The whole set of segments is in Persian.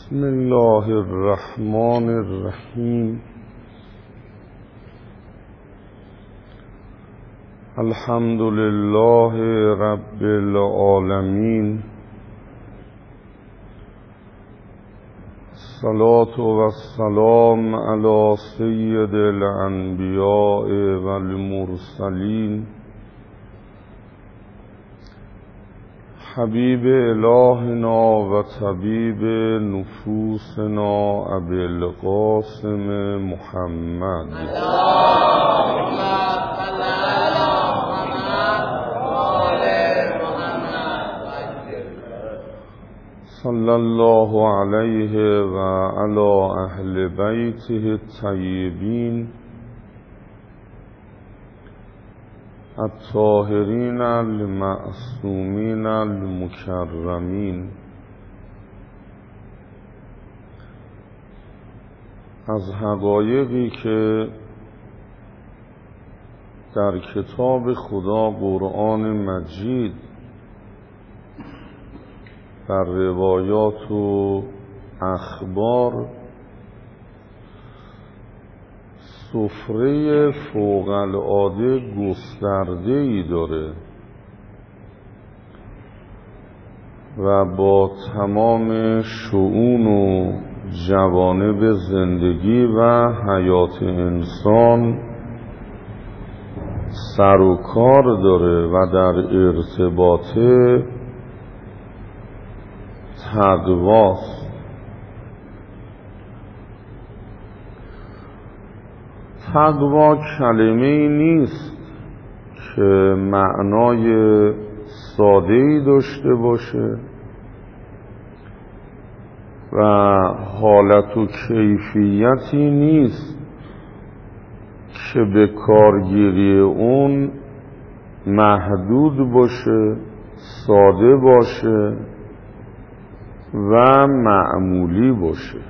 بسم الله الرحمن الرحیم. الحمد لله رب العالمین. الصلاة والسلام علی سید الانبیاء والمرسلین حبیب الهنا و طبیب نفوسنا ابی القاسم محمد صلی الله علیه و علی اهل بیته الطیبین الطاهرین المعصومین المکرمین. از حقایقی که در کتاب خدا قرآن مجید در روایات و اخبار سفره فوق العاده گسترده‌ای داره و با تمام شؤون و جوانب زندگی و حیات انسان سر و کار داره و در ارتباط تقواست. تقوا کلمه‌ای نیست که معنای ساده‌ای داشته باشه و حالت و کیفیتی نیست که به کارگیری اون محدود باشه، ساده باشه و معمولی باشه.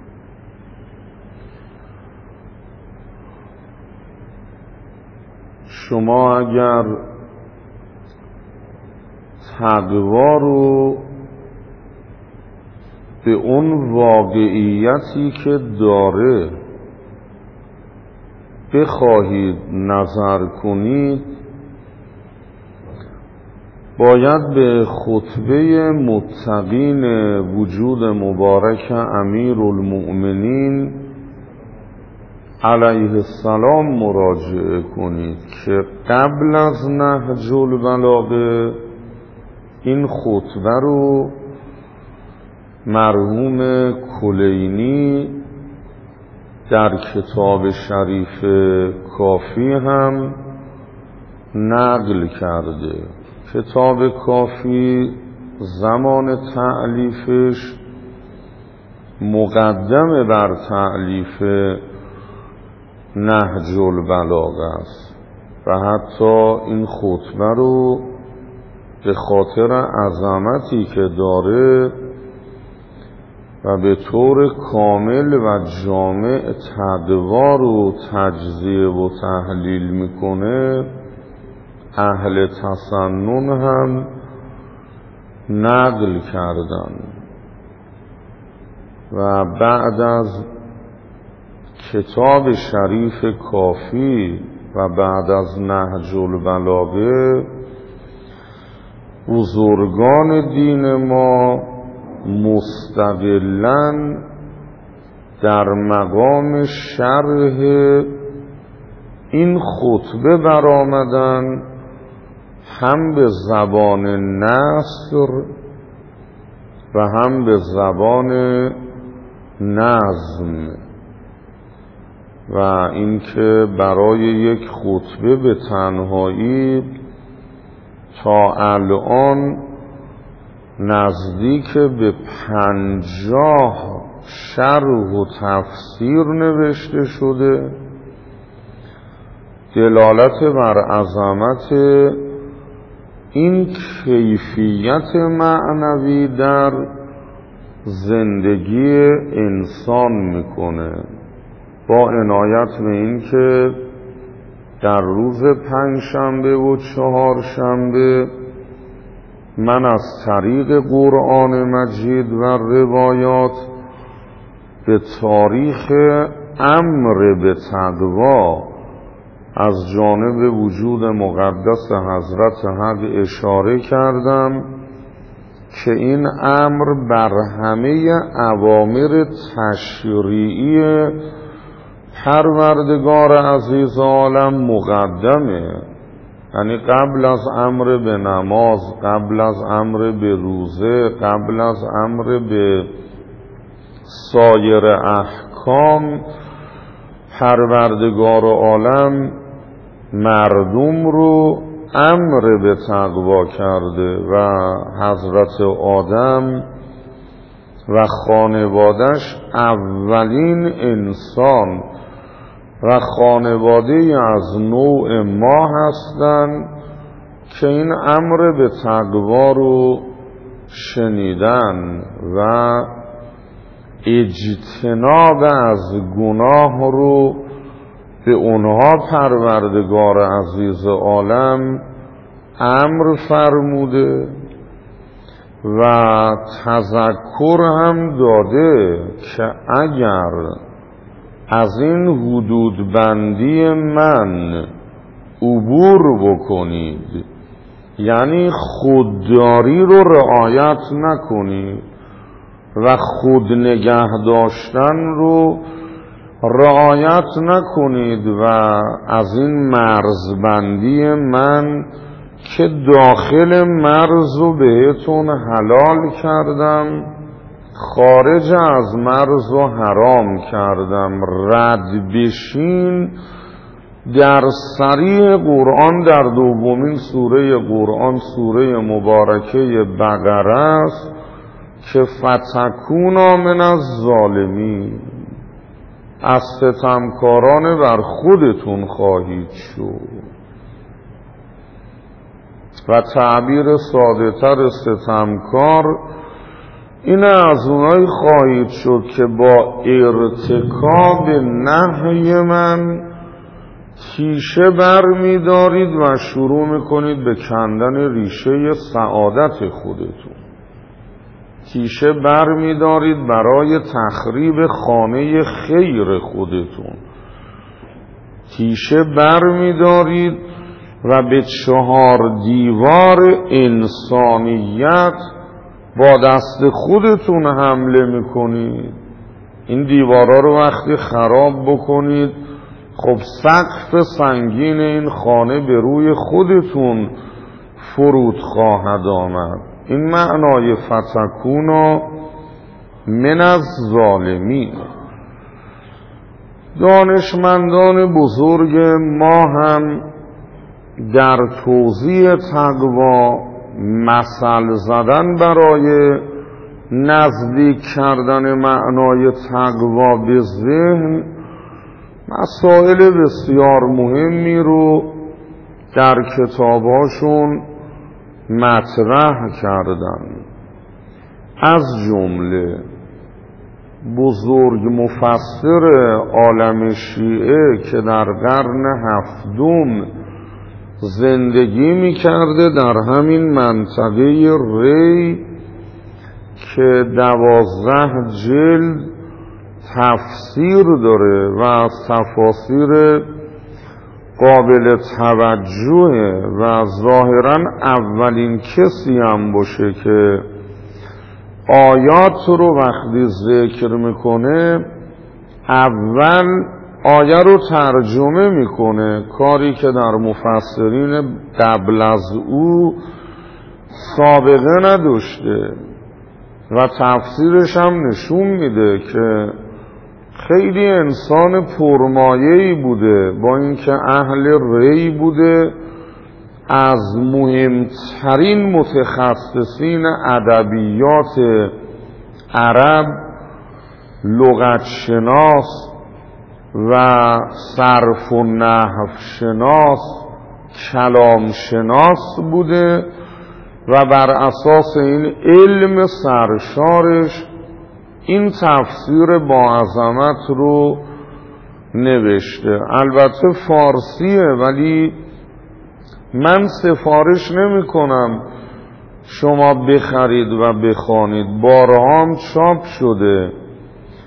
شما اگر تقوا رو به اون واقعیتی که داره بخواهید نظر کنید، باید به خطبه متقین وجود مبارک امیرالمؤمنین علیه السلام مراجعه کنید که قبل از نهج البلاغه این خطبه رو مرحوم کلینی در کتاب شریف کافی هم نقل کرده. کتاب کافی زمان تألیفش مقدمه بر تألیف نهج البلاغه است و حتی این خطبه رو به خاطر عظمتی که داره و به طور کامل و جامع تقوا رو تجزیه و تحلیل میکنه، اهل تسنن هم نقل کردن و بعد از کتاب شریف کافی و بعد از نهج البلاغه بزرگان دین ما مستقلاً در مقام شرح این خطبه برآمدن، هم به زبان نثر و هم به زبان نظم، و اینکه برای یک خطبه به تنهایی تا الان نزدیک به 50 شرح و تفسیر نوشته شده، دلالت بر عظمت این کیفیت معنوی در زندگی انسان میکنه، با عنایت به این که در روز پنجشنبه و چهارشنبه من از طریق قرآن مجید و روایات به تاریخ امر به تقوا از جانب وجود مقدس حضرت حق اشاره کردم که این امر بر همه اوامر تشریعی پروردگار عزیز عالم مقدمه. یعنی قبل از امر به نماز، قبل از امر به روزه، قبل از امر به سایر احکام، پروردگار عالم مردم رو امر به تقوا کرده و حضرت آدم و خانوادش اولین انسان و خانواده از نوع ما هستند که این امر به تقوا رو شنیدن و اجتناب از گناه رو به اونها پروردگار عزیز عالم امر فرموده و تذکر هم داده که اگر از این حدود بندی من عبور بکنید، یعنی خودداری رو رعایت نکنید و خود نگه داشتن رو رعایت نکنید و از این مرزبندی من که داخل مرز رو بهتون حلال کردم، خارج از مرز رو حرام کردم، رد بشین، در صریح قرآن در دومین سوره قرآن، سوره مبارکه بقره است که فتکونا من الظالمین، از ستمکاران بر خودتون خواهید شد. و تعبیر ساده تر ستمکار این از اونایی خواهید شد که با ارتکاب نهی من تیشه بر می دارید و شروع می کنید به کندن ریشه سعادت خودتون. تیشه بر می دارید برای تخریب خانه خیر خودتون. تیشه بر می دارید و به 4 دیوار انسانیت با دست خودتون حمله می کنید. این دیوارا رو وقتی خراب بکنید، خب سقف سنگین این خانه به روی خودتون فرود خواهد آمد. این معنای فتکونا من الظالمین. دانشمندان بزرگ ما هم در توضیح تقوا مثل زدن برای نزدیک کردن معنای تقوا به ذهن مسائل بسیار مهمی رو در کتاباشون مطرح کردن. از جمله بزرگ مفسر عالم شیعه که در قرن 7 زندگی می کرده در همین منطقه ری که 12 جلد تفسیر داره و از تفاسیر قابل توجهه و ظاهرا اولین کسی هم باشه که آیات رو وقتی ذکر میکنه اول آیه رو ترجمه میکنه، کاری که در مفسرین قبل از او سابقه نداشته و تفسیرش هم نشون میده که خیلی انسان پرمایه‌ای بوده، با اینکه اهل ری بوده، از مهمترین متخصصین ادبیات عرب، لغت شناس و صرف و نحو شناس، کلام شناس بوده و بر اساس این علم سرشارش این تفسیر با عظمت رو نوشته. البته فارسیه ولی من سفارش نمی کنم شما بخرید و بخوانید، بارها هم چاپ شده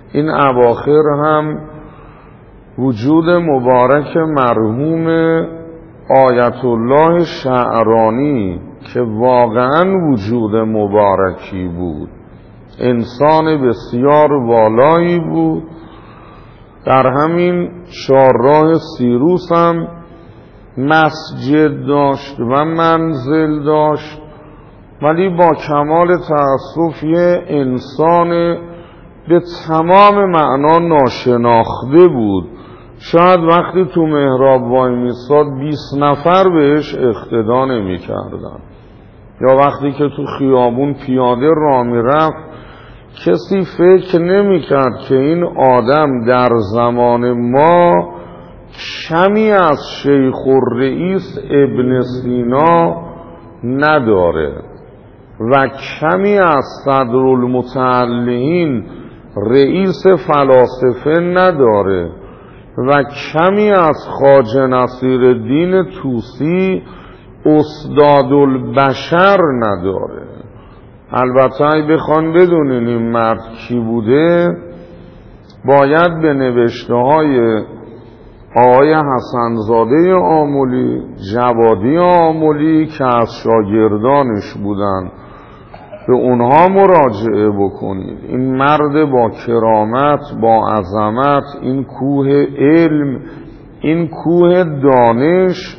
این اواخر هم وجود مبارک مرحوم آیت الله شعرانی که واقعا وجود مبارکی بود، انسان بسیار والایی بود، در همین چهارراه سیروس هم مسجد داشت و منزل داشت، ولی با کمال تأسف یه انسان به تمام معنا ناشناخته بود. شاید وقتی تو محراب وای میستاد 20 نفر بهش اقتدا نمی کردن، یا وقتی که تو خیابون پیاده راه میرفت کسی فکر نمی کرد که این آدم در زمان ما کمی از شیخ الرئیس ابن سینا نداره و کمی از صدرالمتعلقین رئیس فلاسفه نداره و کمی از خواجه نصیرالدین طوسی استاد البشر نداره. البته اگه بخوان بدونین این مرد کی بوده، باید به نوشته های آقای حسنزاده آملی، جوادی آملی که از شاگردانش بودن، به اونها مراجعه بکنید. این مرد با کرامت، با عظمت، این کوه علم، این کوه دانش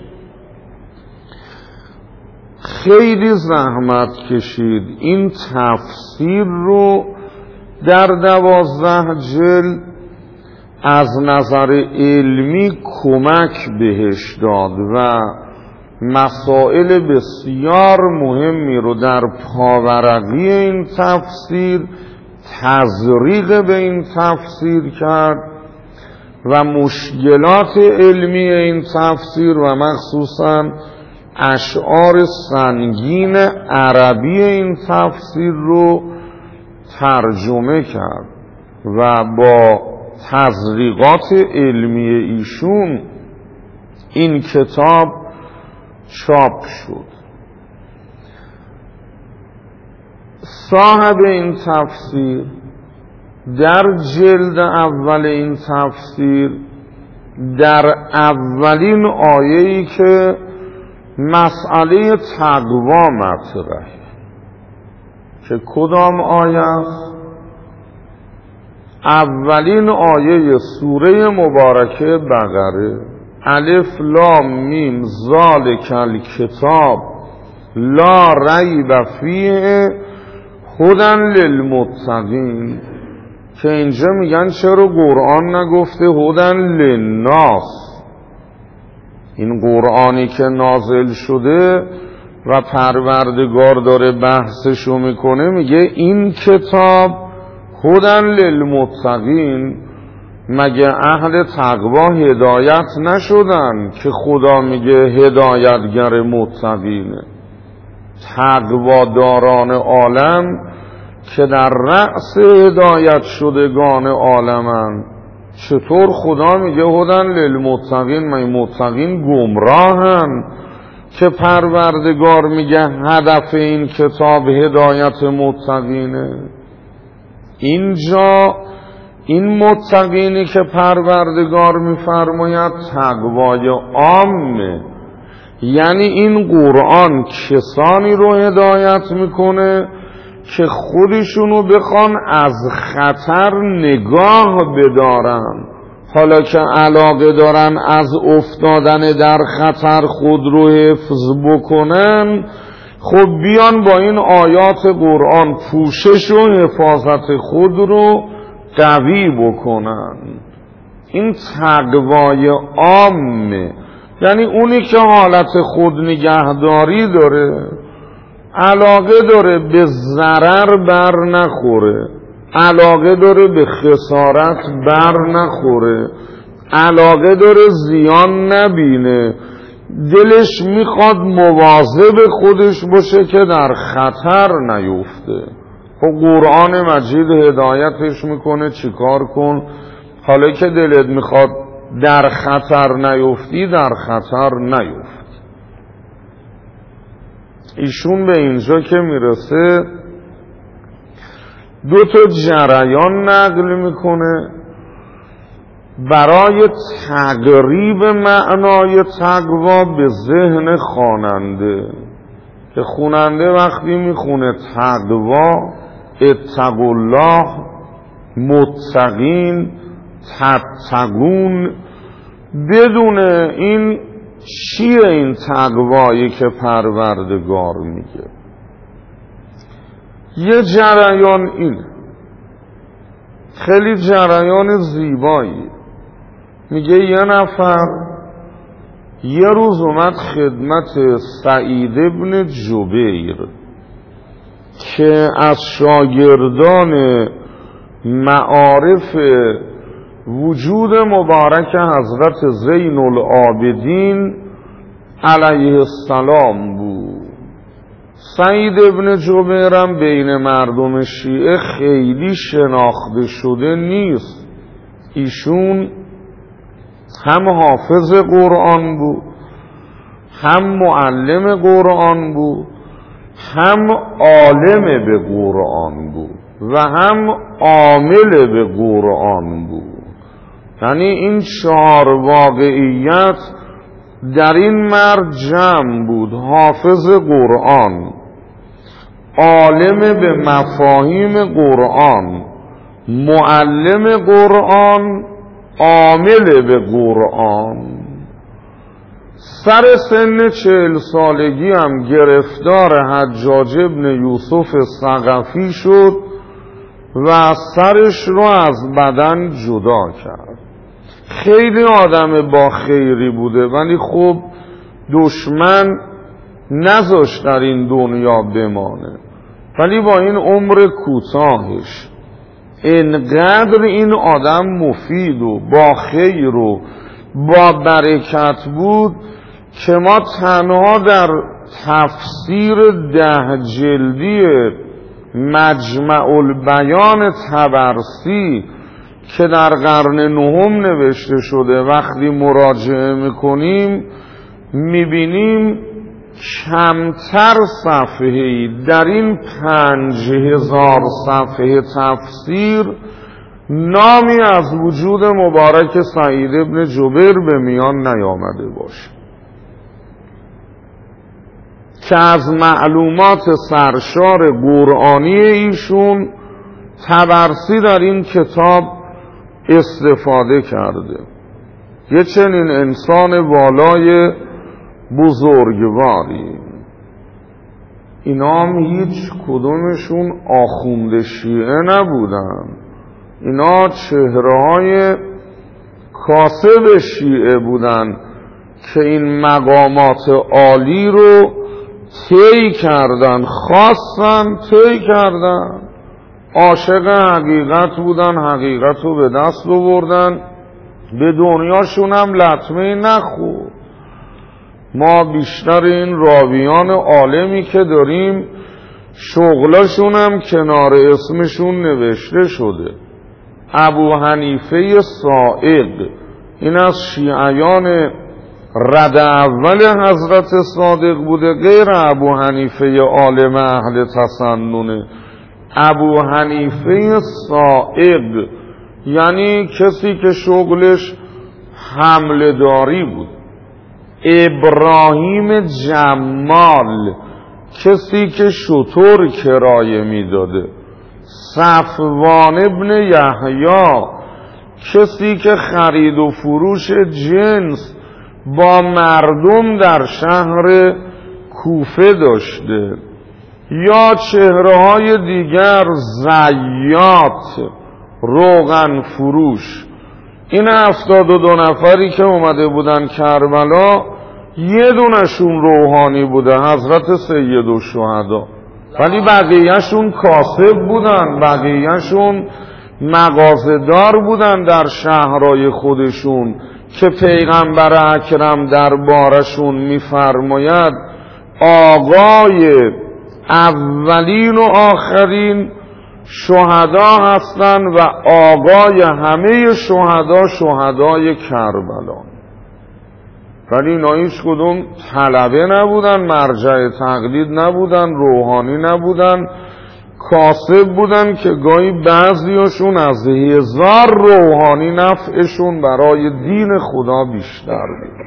خیلی زحمت کشید این تفسیر رو در 12 جلد از نظر علمی کمک بهش داد و مسائل بسیار مهمی رو در پاورقی این تفسیر تزریق به این تفسیر کرد و مشکلات علمی این تفسیر و مخصوصاً اشعار سنگین عربی این تفسیر رو ترجمه کرد و با تزریقات علمی ایشون این کتاب چاپ شد. صاحب این تفسیر در جلد اول این تفسیر در اولین آیه‌ای که مسئله تقوا مطرحه که کدام آیه است؟ اولین آیه سوره مبارکه بقره، الف لام میم ذالک الکتاب لا ریب فیه هدی للمتقین، که اینجا میگن چرا قرآن نگفته هدی للناس؟ این قرآنی که نازل شده و پروردگار داره بحثشو میکنه، میگه این کتاب هدی للمتقین. مگه اهل تقوا هدایت نشدن که خدا میگه هدایتگر متقینه؟ تقواداران عالم که در رأس هدایت شدگان عالمن، چطور خدا میگه هدی للمتقین؟ من متقین گمراهن که پروردگار میگه هدف این کتاب هدایت متقینه؟ اینجا این متقینی که پروردگار میفرماید تقوای عامه، یعنی این قرآن کسانی رو هدایت میکنه که خودشونو بخوان از خطر نگاه بدارن، حالا که علاقه دارن از افتادن در خطر خود رو حفظ بکنن، خب بیان با این آیات قرآن پوشش و حفاظت خود رو قوی بکنن. این تقوای عامه، یعنی اونی که حالت خود نگهداری داره، علاقه داره به ضرر بر نخوره، علاقه داره به خسارت بر نخوره، علاقه داره زیان نبینه، دلش میخواد مواظب خودش باشه که در خطر نیفته، خب قرآن مجید هدایتش میکنه چیکار کن؟ حالا که دلت میخواد در خطر نیفتی، در خطر نیفت. ایشون به اینجا که میرسه دو تا جریان نقل میکنه برای تقریب معنای تقوا به ذهن خواننده، که خواننده وقتی میخونه تقوا، اتقوا الله، متقین، تتقون، بدونه این چیه این تقوایی که پروردگار میگه. یه جریان اینه، خیلی جریان زیبایی. میگه یه نفر یه روز اومد خدمت سعید ابن جبیر که از شاگردان معارف وجود مبارک حضرت زین العابدین علیه السلام بود. سعید ابن جبیرم بین مردم شیعه خیلی شناخته شده نیست. ایشون هم حافظ قرآن بود، هم معلم قرآن بود، هم عالم به قرآن بود و هم عامل به قرآن بود. یعنی این چهار واقعیت در این مرد جمع بود: حافظ قرآن، عالم به مفاهیم قرآن، معلم قرآن، عامل به قرآن. سر سن 40 سالگی هم گرفتار حجاج ابن یوسف ثقفی شد و سرش رو از بدن جدا کرد. خیلی آدم با خیری بوده، ولی خب دشمن نذاشت در این دنیا بمانه. ولی با این عمر کوتاهش اینقدر این آدم مفید و با خیر و با برکت بود که ما تنها در تفسیر 10 جلدی مجمع البیان طبرسی که در قرن 9 نوشته شده وقتی مراجعه میکنیم میبینیم کمتر صفحه‌ای در این 5000 صفحه تفسیر نامی از وجود مبارک سعید ابن جبیر به میان نیامده باشه که از معلومات سرشار قرآنی ایشون طبرسی در این کتاب استفاده کرده. یه چنین انسان والای بزرگواری. اینا هم هیچ کدومشون آخوند شیعه نبودن، اینا چهره‌های کاسب شیعه بودن که این مقامات عالی رو طی کردن، خواستن، طی کردن، عاشق حقیقت بودن، حقیقت رو به دست آوردن، به دنیاشون هم لطمه نخورد. ما بیشتر این راویان عالمی که داریم شغلاشون هم کنار اسمشون نوشته شده. ابو حنیفه صائغ، این از شیعیان رد اول حضرت صادق بوده، غیر ابو حنیفه عالم اهل تسننه. ابو حنیفه صائغ یعنی کسی که شغلش حمله داری بود. ابراهیم جمال کسی که شتر کرایه میداده. صفوان ابن یحیی کسی که خرید و فروش جنس با مردم در شهر کوفه داشته. یا چهره‌های دیگر زیات، روغن فروش. این 72 نفری که اومده بودن کربلا یه دونشون روحانی بوده، حضرت سید الشهدا، ولی بقیهشون کاسب بودن، بقیهشون مغازه‌دار بودن در شهرهای خودشون که پیغمبر اکرم دربارشون میفرماید آقای اولین و آخرین شهدا هستن و آقای همه شهدا شهدای کربلا. ولی اینا هیچ کدوم طلبه نبودن، مرجع تقلید نبودن، روحانی نبودن، کاسب بودن که گاهی بعضیاشون از 1000 روحانی نفعشون برای دین خدا بیشتر بود.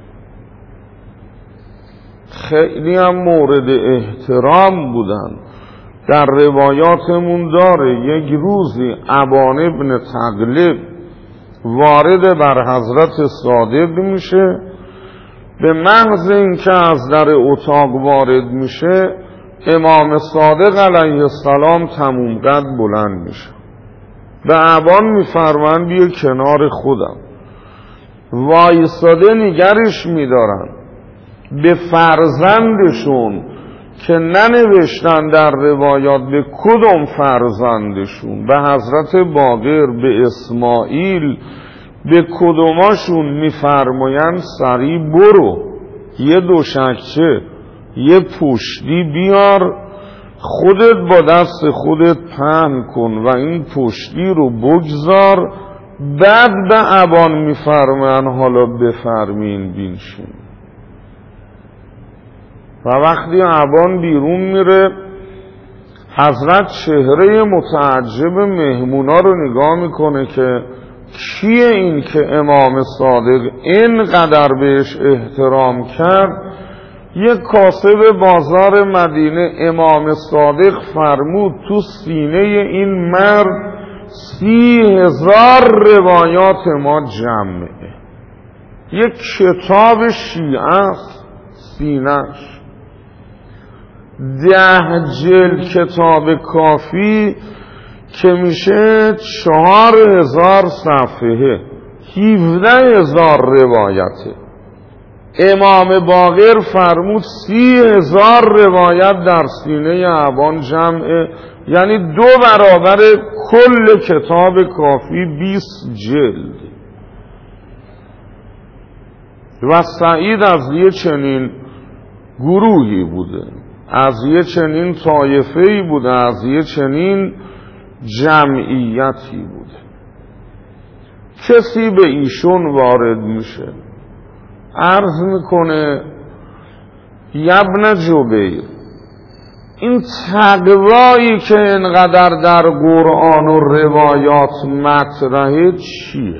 خیلی هم مورد احترام بودن. در روایاتمون داره یک روزی ابان ابن تغلب وارد بر حضرت صادق میشه، به محض اینکه از در اتاق وارد میشه امام صادق علیه السلام تموم قد بلند میشه، به ابان میفرمان بیا کنار خودم. وایستاده نگرش میدارن. به فرزندشون که ننوشتن در روایات به کدوم فرزندشون، به حضرت باقر، به اسماعیل، به کدوماشون میفرمایند سریع برو یه دوشکچه یه پشتی بیار، خودت با دست خودت پهن کن و این پشتی رو بگذار. بعد به ابان میفرمایند حالا بفرمین بینشین. و وقتی ابان بیرون میره حضرت چهره متعجب مهمونا رو نگاه میکنه که کیه این که امام صادق اینقدر بهش احترام کرد. یک کاسب بازار مدینه امام صادق فرمود تو سینه این مرد 30,000 روایات ما جمعه. یک کتاب شیعه است سینه‌اش. 10 جلد کتاب کافی که میشه 4000 صفحه، 17,000 روایته. امام باقر فرمود 30,000 روایت در سینه ابان جمعه، یعنی 2 برابر کل کتاب کافی 20 جلد. و سعید از یه چنین گروهی بوده، از یه چنین طایفه‌ای بوده، از یه چنین جمعیتی بوده. کسی به ایشون وارد میشه عرض میکنه یبن جبیر، این تقوایی که اینقدر در قرآن و روایات مطرحه چیه؟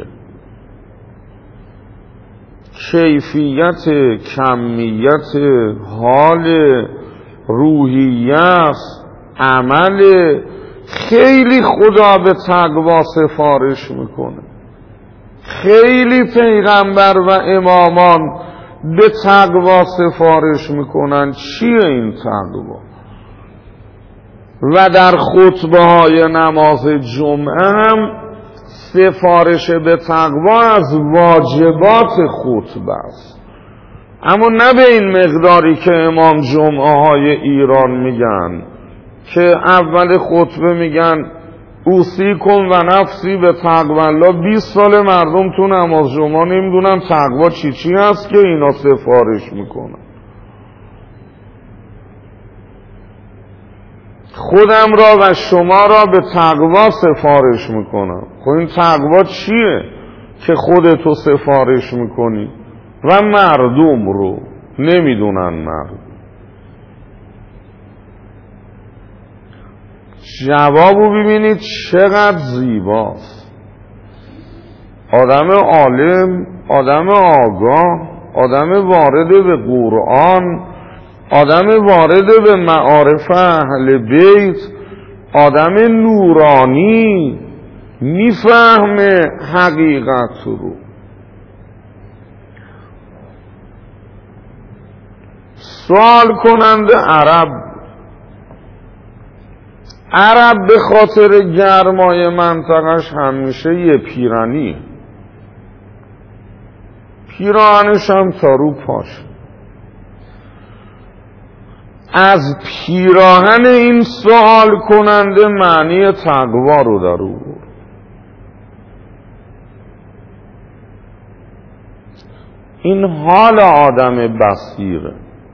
کیفیت، کمیت، حال، روحیت، عمل. خیلی خدا به تقوا سفارش میکنه، خیلی پیغمبر و امامان به تقوا سفارش میکنن. چیه این تقوا؟ و در خطبه های نماز جمعه هم سفارش به تقوا از واجبات خطبه است، اما نه به این مقداری که امام جمعه های ایران میگن که اول خطبه میگن اوصیکم و نفسی به تقوا الله. 20 سال مردم تو نماز جمعه نمیدونن تقوا چی هست که اینا سفارش میکنن. خودم را و شما را به تقوا سفارش میکنم. خب این تقوا چیه که خودتو سفارش میکنی و مردم رو نمیدونن؟ مردم جوابو ببینید چقدر زیباست. آدم عالم، آدم آگاه، آدم وارد به قرآن، آدم وارد به معارف اهل بیت، آدم نورانی میفهمه حقیقت رو. سوال کننده عرب به خاطر گرمای منطقش همیشه یه پیرانی، پیراهنش هم تا رو پاش. از پیراهن این سوال کننده معنی تقوا رو در آورد. این حال آدم بصیره،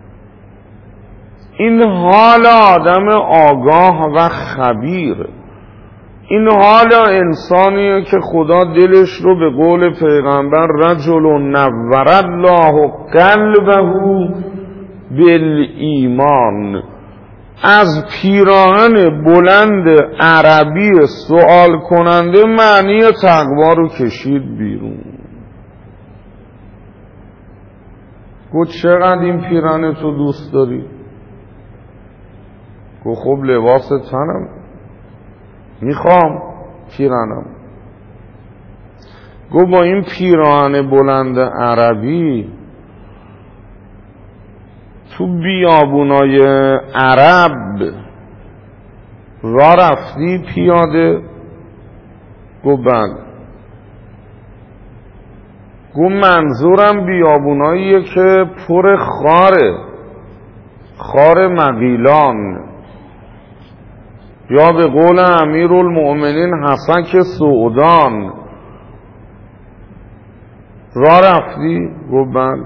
این حال آدم آگاه و خبیره، این حال انسانیه که خدا دلش رو به قول پیغمبر رجل نور الله قلبه بالایمان، از پیراهن بلند عربی سوال کننده معنی تقوا رو کشید بیرون. گفت چقدر این پیراهن تو دوست داری؟ گفت خب لباس تنم میخوام پیراهنم. گفت با این پیراهن بلند عربی تو بیابونای عرب راه رفتی پیاده؟ گفت بله. گفت منظورم بیابوناییه که پر خاره، خار مغیلان، یا به قول امیرالمؤمنین حسک سعودان راه رفتی؟ گفت بله.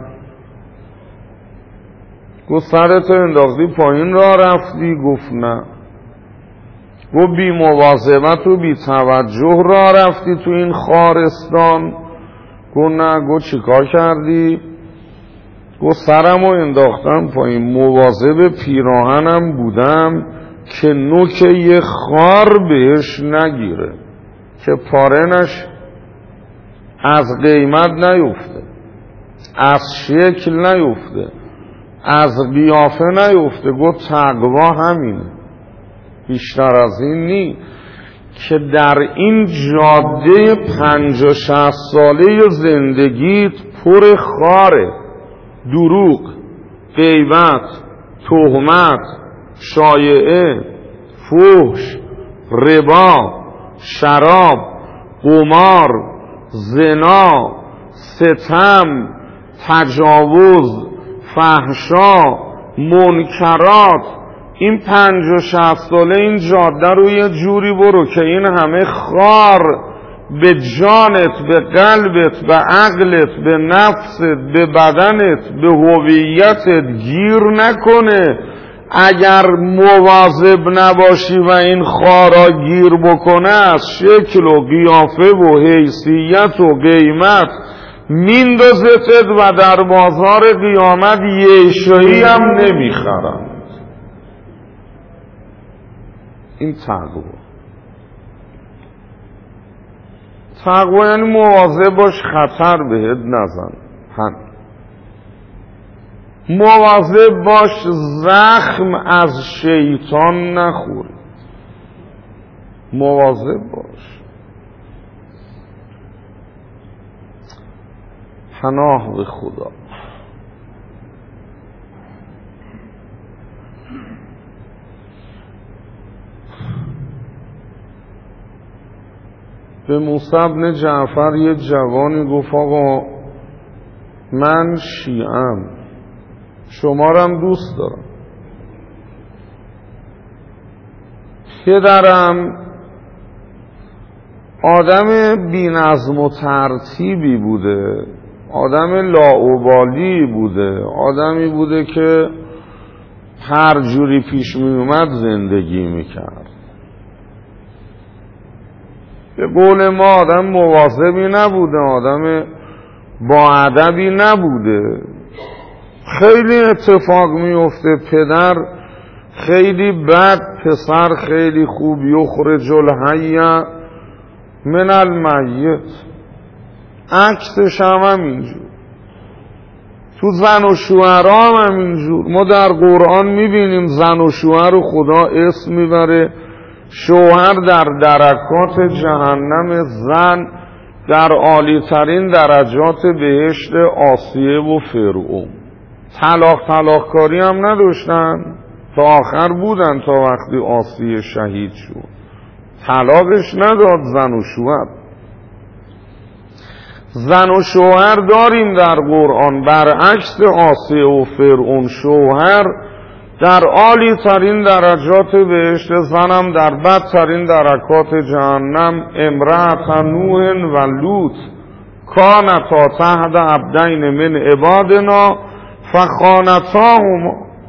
گفت سرتو انداختی پایین راه رفتی؟ گفت نه. گفت بی مواظبت و بی توجه راه رفتی تو این خارستان؟ گفت نه. گفت چیکار کردی؟ گفت سرمو انداختم پایین، مواظب پیراهنم بودم که نوک یه خار بهش نگیره، که پارنش از قیمت نیفته، از شکل نیفته، از قیافه نیفته. گفت تقوا همینه، بیشتر از این نی، که در این جاده 50-60 ساله زندگیت پر خاره، دروغ، غیبت، تهمت، شایعه، فحش، ربا، شراب، قمار، زنا، ستم، تجاوز، فحشا، منکرات. این 50-60 ساله این جاده رو یه جوری برو که این همه خار به جانت، به قلبت، به عقلت، به نفست، به بدنت، به هویتت گیر نکنه. اگر مواظب نباشی و این خارا گیر بکنه، از شکل و قیافه و حیثیت و قیمت میندازتت و در بازار قیامت یه شایی هم نمیخرند. این تقوا یعنی مواظب باش خطر بهت نزن، مواظب باش زخم از شیطان نخوری، مواظب باش. پناه به خدا. به موسی بن جعفر یه جوانی گفت آقا من شیعم، شمارم دوست دارم، پدرم آدم بی نظم و ترتیبی بوده، آدم لاابالی بوده، آدمی بوده که هر جوری پیش می اومد زندگی میکرد. به قول ما آدم مواظبی نبوده، آدم با ادبی نبوده. خیلی اتفاق میفته پدر خیلی بد، پسر خیلی خوب. یخرج الحی من المیت. عکسش هم همینجور، تو زن و شوهر هم همینجور. ما در قرآن میبینیم زن و شوهر رو خدا اسم میبره، شوهر در درکات جهنم، زن در عالی ترین درجات بهشت آسیه و فرعون. طلاق کاری هم نداشتن، تا آخر بودن تا وقتی آسیه شهید شد. طلاقش نداد زن و شوهر. زن و شوهر داریم در قرآن، برعکس آسیه و فرعون. شوهر در عالی ترین درجات بهشت، زنم در بدترین درکات جهنم. امرأة نوح و لوط کانتا تحت عبدین من عبادنا فخانتاهما.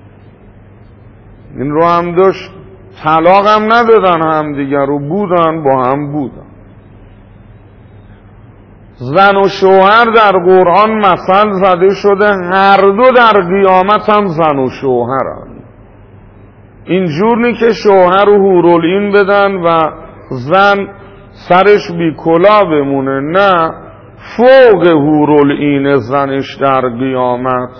این رو هم داشت، طلاق هم ندادن هم دیگر رو، بودن با هم بودن. زن و شوهر در قرآن مثل زده شده، هر دو در قیامت هم زن و شوهرن. اینجور نی که شوهر و حورالعین بدن و زن سرش بی کلا بمونه، نه، فوق حورالعین زنش در قیامت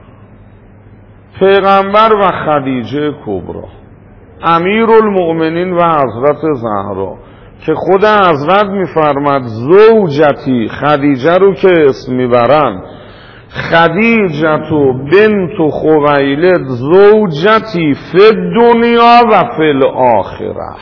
پیغمبر و خدیجه کبرا، امیرالمؤمنین و حضرت زهرا، که خود حضرت میفرماد زوجتی، خدیجه رو که اسم میبرن، خدیجتو بنت خویلد زوجتی فی الدنیا و فی الاخره.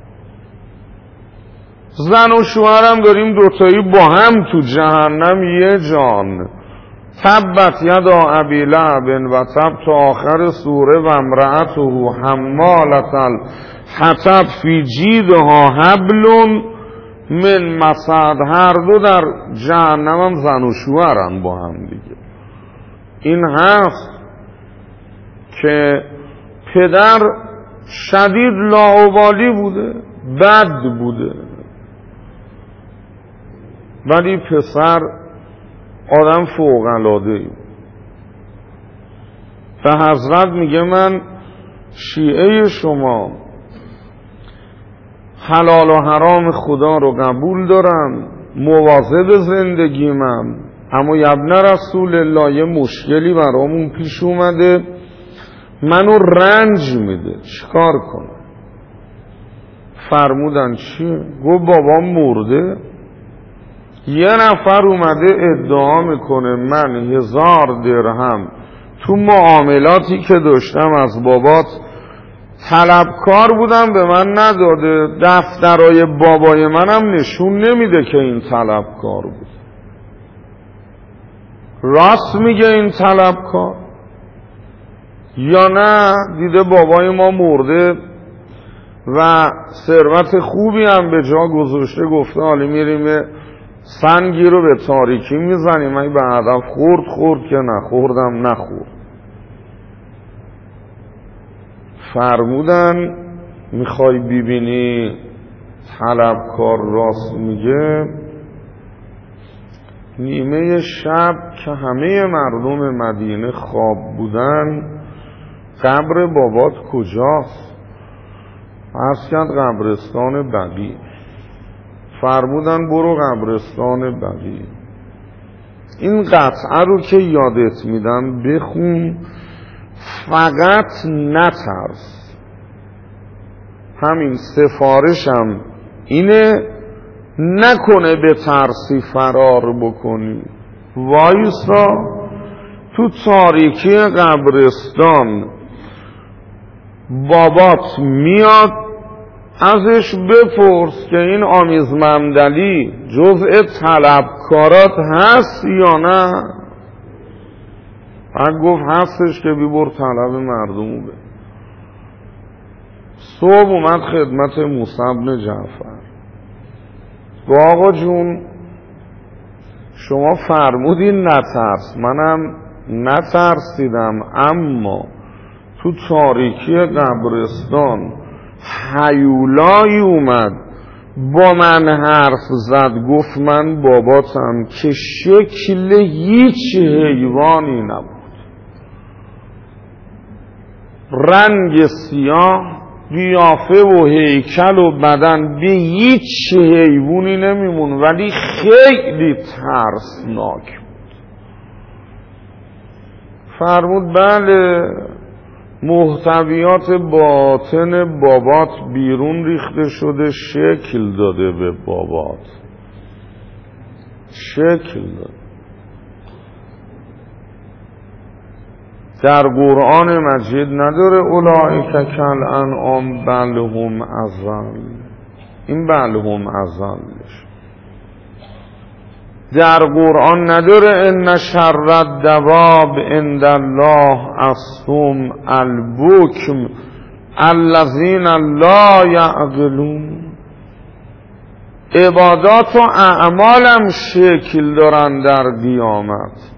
زن و شوهرم داریم دوتایی با هم تو جهنم یه جان. تبت یدا ابی لهب و تب تا آخر سوره و امرأته حمالة الحطب فی جیدها حبل من مسد. هر دو در جهنم هم زن و شوهرن با هم دیگه. این هست که پدر شدید لاابالی بوده، بد بوده، ولی پسر آدم فوق‌العاده‌ای. و حضرت میگه من شیعه شما حلال و حرام خدا رو قبول دارم، مواظب زندگیمم، اما ابن رسول الله یه مشکلی برامون پیش اومده، منو رنج میده، چیکار کنم؟ فرمودن چیه؟ گفت بابام مرده. یه نفر اومده ادعا میکنه من 1000 درهم تو معاملاتی که داشتم از بابات طلبکار بودم، به من نداده، دفترای بابای منم نشون نمیده که این طلبکار بود. راست میگه این طلبکار یا نه دیده بابای ما مرده و ثروت خوبی هم به جا گذاشته، گفته حالا میریم سنگی رو به تاریکی میزنیم، اگه به هدف خورد که نخوردم نخورد. فرمودن میخوای ببینی طلبکار راست میگه؟ نیمه شب که همه مردم مدینه خواب بودن، قبر بابات کجاست؟ عرض کرد قبرستان بقیع. فرمودن برو قبرستان بقیع. این قطعه رو که یادت میدم بخون، فقط نترس. همین سفارشم اینه، نکنه به ترسی فرار بکنی، وایسا تو تاریکی قبرستان، بابات میاد ازش بپرس که این آمیز ممدلی جزء طلبکارات هست یا نه. اگه گفت هستش که بیبر طلب مردمو به. صبح اومد خدمت موسی بن جعفر، گفت آقا جون شما فرمودین نترس، منم نترسیدم، اما تو تاریکی قبرستان هیولایی اومد با من حرف زد، گفت من باباتم، که شکل هیچ حیوانی نبود، رنگ سیاه، قیافه و هیکل و بدن به هیچ حیوانی نمیمون، ولی خیلی ترسناک بود. فرمود بله، محتویات باطن بابات بیرون ریخته شده، شکل داده به بابات، شکل داده. در قرآن مجید نداره اولئک کالانعام بل هم اضل، این بل هم اضلش. در قرآن نداره ان شر الدواب عند الله الصم البکم الذین لا یعقلون. عبادات و اعمالم شکل دارن در قیامت.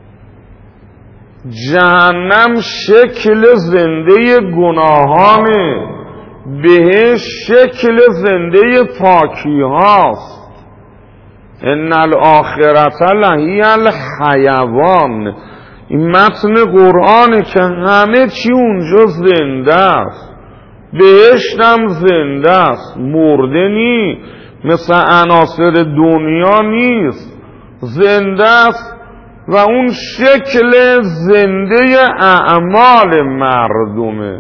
جهنم شکل زنده گناهانه، بهش شکل زنده پاکی هاست. ان الاخرت لهی الحیوان. این متن قرآنه که همه چی اونجا زنده است. بهشتم زنده است، مرده نی، مثل عناصر دنیا نیست، زنده است و اون شکل زنده اعمال مردمه.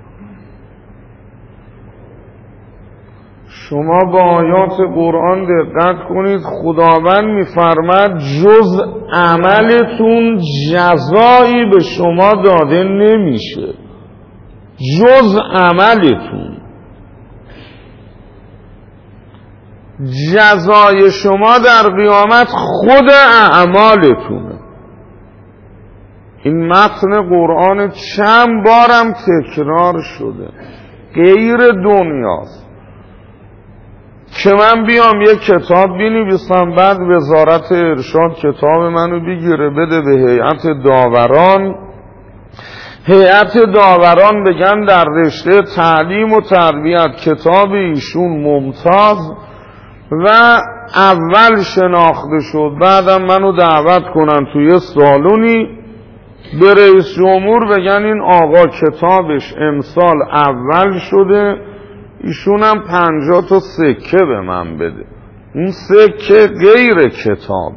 شما با آیات قرآن دقت کنید، خداوند می‌فرماید جز عملتون جزایی به شما داده نمیشه، جز عملتون. جزای شما در قیامت خود اعمالتونه. این متن قرآن چند بارم تکرار شده، غیر دنیاست که من بیام یک کتاب بنویسم، بعد وزارت ارشاد کتاب منو بگیره بده به هیئت داوران، هیئت داوران بگن در رشته تعلیم و تربیت کتاب ایشون ممتاز و اول شناخته شد، بعدم منو دعوت کنن توی سالونی به رئیس جمهور بگن این آقا کتابش امسال اول شده، ایشونم 50 تا سکه به من بده. اون سکه غیر کتاب.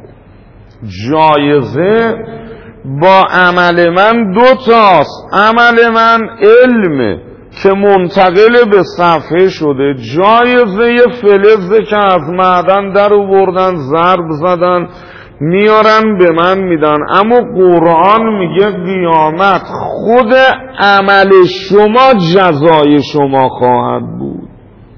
جایزه با عمل من 2 تاست. عمل من علمه که منتقل به صفحه شده، جایزه فلزه که از معدن در آوردن ضرب زدن میارن به من میدن. اما قرآن میگه قیامت خود عمل شما جزای شما خواهد بود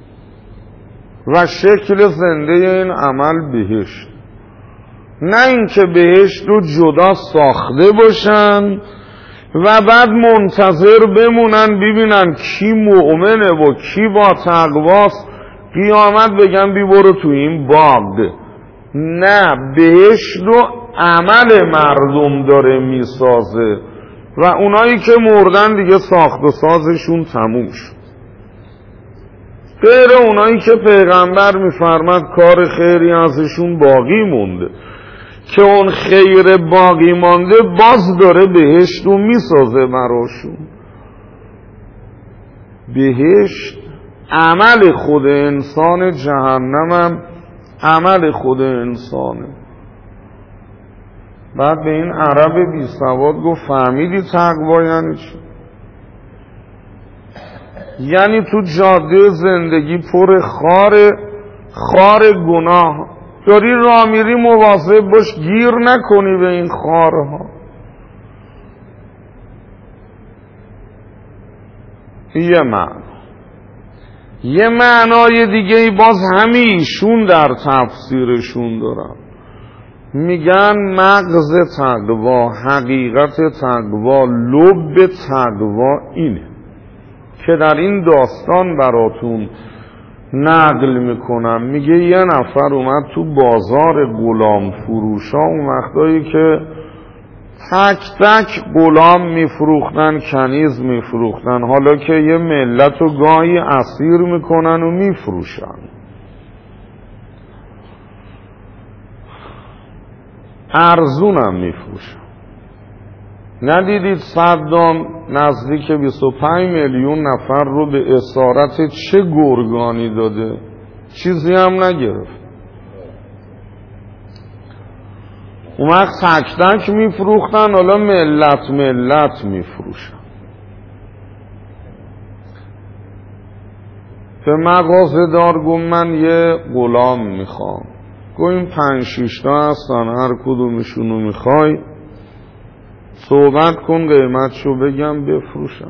و شکل زنده این عمل بهشت. نه اینکه بهشت رو جدا ساخته باشن و بعد منتظر بمونن ببینن کی مؤمنه و کی با تقواست، قیامت بگن بی برو تو این باغ. نه، بهشت رو عمل مردم داره میسازه و اونایی که مردن دیگه ساخت و سازشون تموم شد. غیر اونایی که پیغمبر میفرماد کار خیری ازشون باقی مونده، که اون خیر باقی مانده باز داره بهشت رو میسازه براشون. بهشت عمل خود انسان، جهنمم عمل خود انسانه. بعد به این عرب بی سواد گفت فهمیدی تقوا یعنی چی؟ یعنی تو جاده زندگی پر خار گناه داری راه میری، مواظب باش گیر نکنی به این خارها. یه معنای دیگه ای باز همیشون در تفسیرشون دارن، میگن مغز تقوا، حقیقت تقوا، لب تقوا اینه که در این داستان براتون نقل میکنم. میگه یه نفر اومد تو بازار غلام فروشا، اون وقتایی که تک تک غلام میفروختن، کنیز میفروختن، حالا که یه ملت رو گاهی اسیر میکنن و میفروشن. ارزونم میفروشن. ندیدید صدام نزدیک 25 میلیون نفر رو به اسارت چه گرگانی داده؟ چیزی هم نگرفت. اون وقت تک تک میفروختن، حالا ملت میفروشن. به مغازه دار گفت من یه غلام میخوام. گفت این 5-6 تا هستن، هر کدومشونو میخوای صحبت کن قیمتشو بگم بفروشن.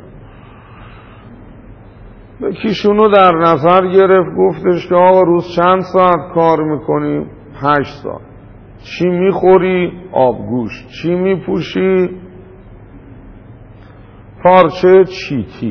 یکیشونو در نظر گرفت، گفتش که آقا روز چند ساعت کار میکنی؟ 8 ساعت. چی میخوری؟ آبگوشت. چی میپوشی؟ پارچه چیتی.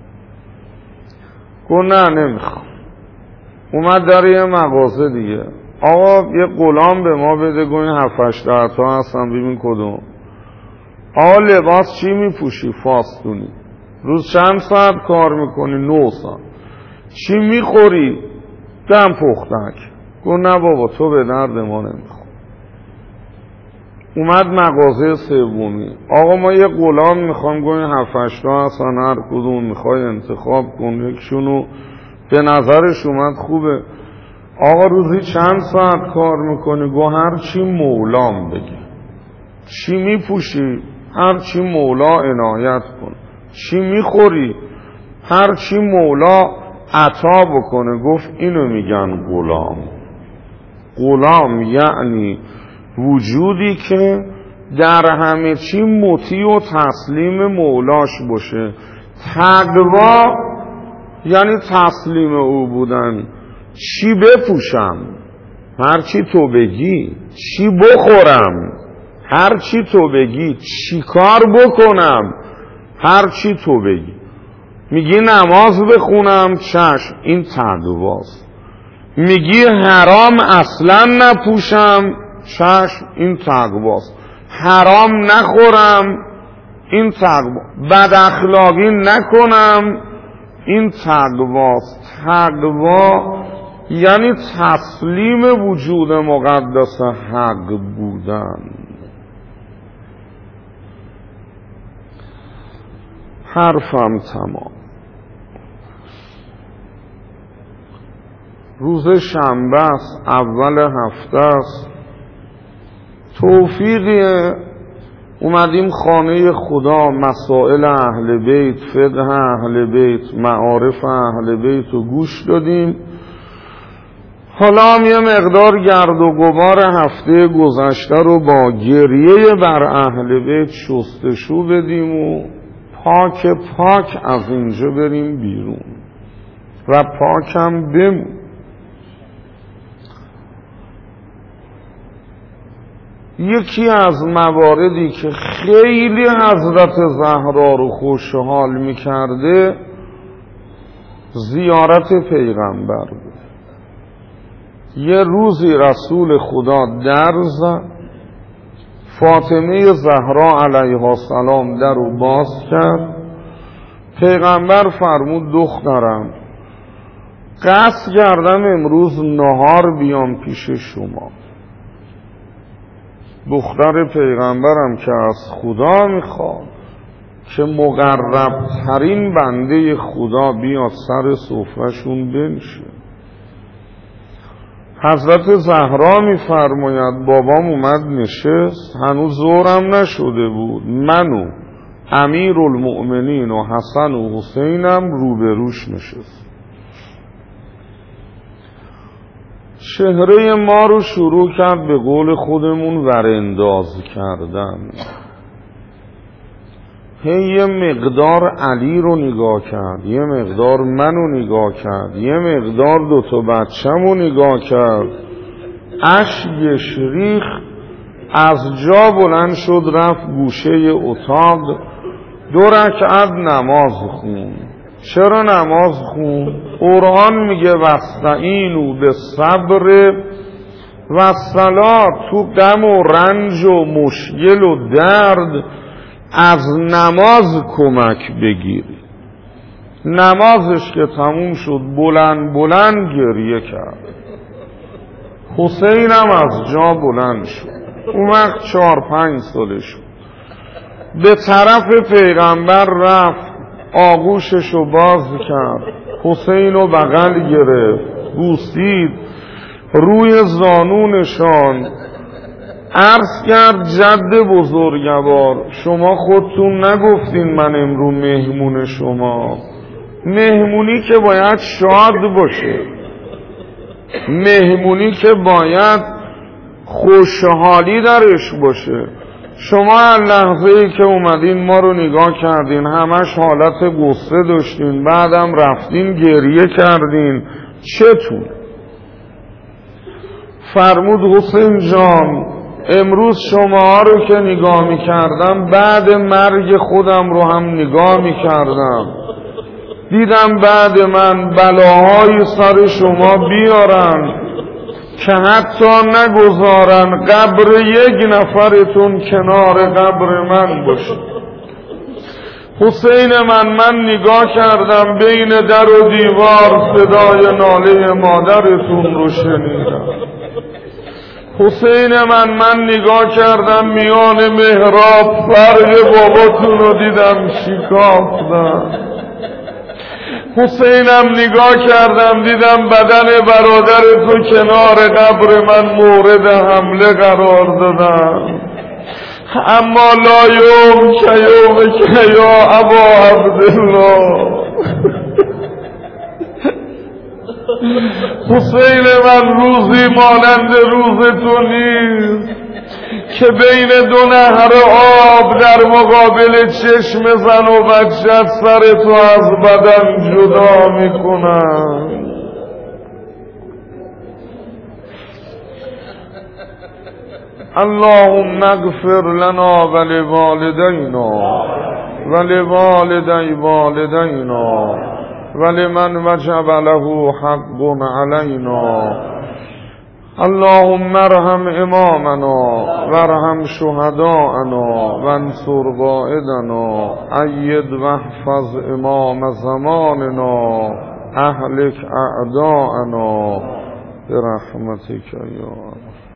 گفت نه نمیخوام. اومد در یه مغازه دیگه، آقا یه غلام به ما بده. گفت این 7-8 تا هستن، ببین کدوم. آقا لباس چی میپوشی؟ فاستونی. روز چند ساعت کار میکنی؟ 9 ساعت. چی میخوری؟ دم پختک. گفت نه بابا تو به درد ما نمیخوری. اومد مغازه سومی. آقا ما یه غلام میخوام، گوین 7-8 تا هستن، هر کدوم میخوای انتخاب کن، یکشونو به نظرش اومد خوبه. آقا روزی چند ساعت کار میکنی؟ گو هر چی مولام بگه. چی میپوشی؟ هر چی مولا عنایت کن. چی میخوری؟ هر چی مولا عطا بکنه. گفت اینو میگن غلام. غلام یعنی وجودی که در همه چی مطیع و تسلیم مولاش باشه. تقوا یعنی تسلیم او بودن. چی بپوشم؟ هر چی تو بگی. چی بخورم؟ هر چی تو بگی. چی کار بکنم؟ هر چی تو بگی. میگی نماز بخونم؟ چشم، این تقواست. میگی حرام اصلا نپوشم؟ چشم، این تقواست. حرام نخورم؟ این تقوا. بد اخلاقی نکنم؟ این تقواست. تقوا یعنی تسلیم وجود مقدس حق بودن. حرفم تمام. روز شنبه است، اول هفته است. توفیقیه اومدیم خانه خدا، مسائل اهل بیت، فقه اهل بیت، معارف اهل بیت رو گوش دادیم. حالا هم یه مقدار گرد و غبار هفته گذشته رو با گریه بر اهل بیت شستشو بدیم و پاک پاک از اینجا بریم بیرون و پاکم بمون. یکی از مواردی که خیلی حضرت زهرا رو خوشحال میکرده زیارت پیغمبر بود. یه روزی رسول خدا در زد، فاطمه زهرا علیها السلام در رو باز کرد. پیغمبر فرمود دخترم قصد کردم امروز نهار بیام پیش شما. دختر پیغمبرم که از خدا میخواد که مقرب ترین بنده خدا بیاد سر سفرهشون بنشه. حضرت زهرا میفرماید بابام اومد نشست، هنوز ظهرم نشده بود، من و امیرالمؤمنین و حسن و حسینم روبروش نشست. چهره ما رو شروع کرد به قول خودمون ورانداز کردن. یه مقدار علی رو نگاه کرد، یه مقدار منو نگاه کرد، یه مقدار دوتا بچه‌مو نگاه کرد. اشکش ریخت، از جا بلند شد رفت گوشه اتاق 2 رکعت نماز خوند. چرا نماز خوند؟ قرآن میگه واستعینوا بالصبر والصلاة. تو غم و رنج و مشکل و درد از نماز کمک بگیری. نمازش که تموم شد بلند بلند گریه کرد. حسینم از جا بلند شد. اون وقت 4-5 سالش بود. به طرف پیغمبر رفت، آغوششو باز کرد، حسینو بغل گرفت، بوسید، روی زانونشان عرض کرد جد بزرگوار شما خودتون نگفتین من امرو مهمون شما. مهمونی که باید شاد باشه، مهمونی که باید خوشحالی درش باشه. شما لحظه‌ای که اومدین ما رو نگاه کردین همش حالت غصه داشتین، بعدم رفتین گریه کردین، چطور؟ فرمود حسین جان امروز شما رو که نگاه می‌کردم بعد مرگ خودم رو هم نگاه می‌کردم، دیدم بعد من بلاهای سر شما بیارن که حتی نگذارن قبر یک نفرتون کنار قبر من باشه. حسین من نگاه کردم بین در و دیوار صدای ناله مادرتون رو شنیدم. حسین من نگاه کردم میان محراب، فرق باباتون رو دیدم شکافتم. حسینم نگاه کردم دیدم بدن برادر تو کنار قبر من مورد حمله قرار دادم. اما لا یوم که یا ابا عبدالله، حسین من روزی مانند روز تو نیست که بین دو نهر آب در مقابل چشم زن و بچه سر تو از بدن جدا میکنن. اللهم اغفر لنا ولوالدینا ولوالدی والدینا ولمن وجب له حق علینا. اللهم ارحم امامنا وارحم شهداءنا وانصر قائدنا اید واحفظ امام زماننا اهلك اعداءنا برحمتك یا